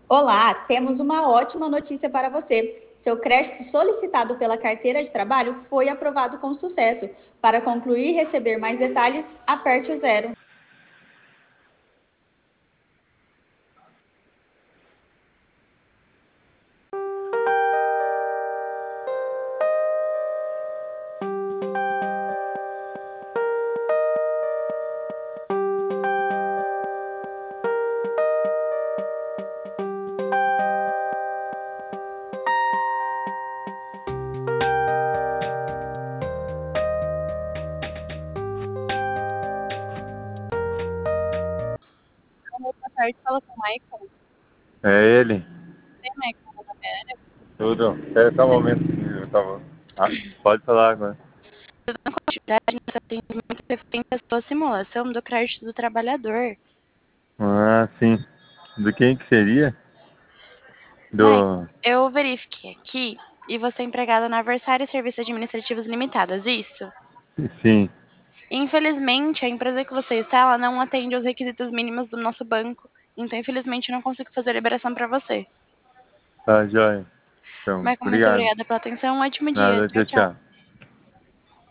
Olá, temos uma ótima notícia para você. Seu crédito solicitado pela carteira de trabalho foi aprovado com sucesso. Para concluir e receber mais detalhes, aperte o zero. Boa tarde, fala com o Michael. É ele. Tem Michael na minha área. Tudo. Espera só um momento. Eu tava... Ah, pode falar agora. Na atividade, nós atendimento referente à sua simulação do crédito do trabalhador. Ah, sim. Do quem que seria? Michael, Do... eu verifiquei aqui e você é empregado na Versário Serviços Administrativos Limitadas, isso? Sim. Infelizmente, a empresa que você está, ela não atende aos requisitos mínimos do nosso banco. Então, infelizmente, eu não consigo fazer a liberação para você. Tá, joia. Então, Michael, muito obrigado. obrigada pela atenção. Um ótimo dia. Nada, Tchau, tchau, tchau. tchau.